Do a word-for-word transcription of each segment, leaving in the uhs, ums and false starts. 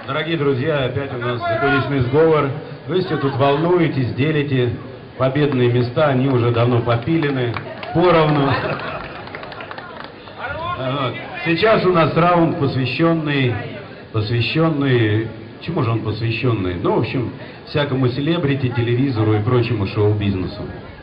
Дорогие друзья, опять у нас закулисный сговор. Вы все тут волнуетесь, делите победные места, они уже давно попилены, поровну. Вот. Сейчас у нас раунд, посвященный, посвященный, чему же он посвященный? Ну, в общем, всякому селебрити, телевизору и прочему шоу-бизнесу.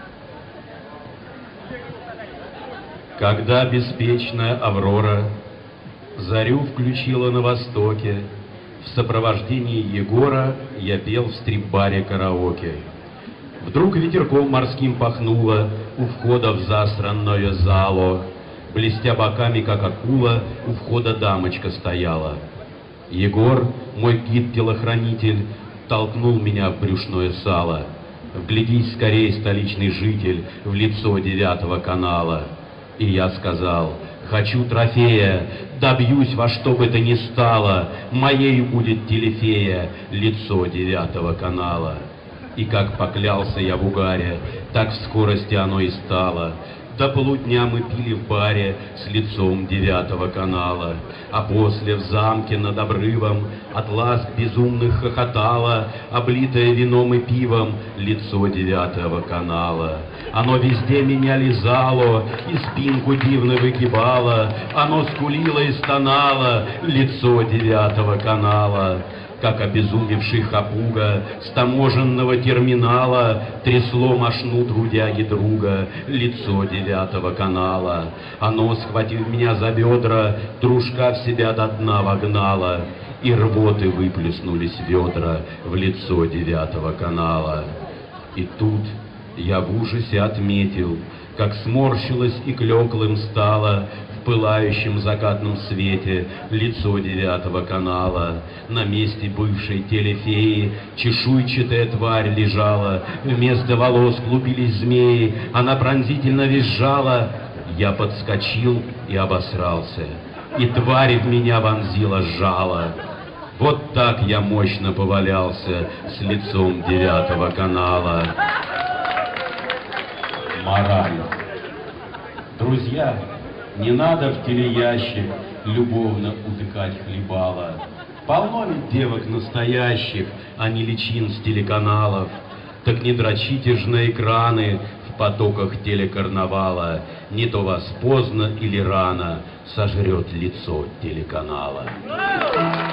Когда беспечная Аврора зарю включила на востоке, в сопровождении Егора я пел в стрип-баре караоке. Вдруг ветерком морским пахнуло у входа в засранное зало. Блестя боками, как акула, у входа дамочка стояла. Егор, мой гид-телохранитель, толкнул меня в брюшное сало. Вглядись скорей, столичный житель, в лицо девятого канала. И я сказал: хочу трофея, добьюсь во что бы то ни стало, моей будет телефея, лицо девятого канала. И как поклялся я в угаре, так в скорости оно и стало. До полудня мы пили в баре с лицом девятого канала, а после в замке над обрывом от ласк безумных хохотало, облитое вином и пивом, лицо девятого канала. Оно везде меня лизало и спинку дивно выгибало, оно скулило и стонало, лицо девятого канала. Как обезумевший хапуга с таможенного терминала трясло мошну трудяги друга, лицо девятого канала. Оно, схватив меня за бедра, дружка в себя до дна вогнало, и рвоты выплеснулись ведра в лицо девятого канала. И тут я в ужасе отметил, как сморщилось и клеклым стало в пылающем закатном свете лицо девятого канала. На месте бывшей телефеи чешуйчатая тварь лежала, вместо волос клубились змеи, она пронзительно визжала. Я подскочил и обосрался, и тварь в меня вонзила жало. Вот так я мощно повалялся с лицом девятого канала. Мораль. Друзья, не надо в телеящик любовно утыкать хлебала. Полно ведь девок настоящих, а не личин с телеканалов. Так не дрочите ж на экраны в потоках телекарнавала. Не то вас поздно или рано сожрет лицо телеканала.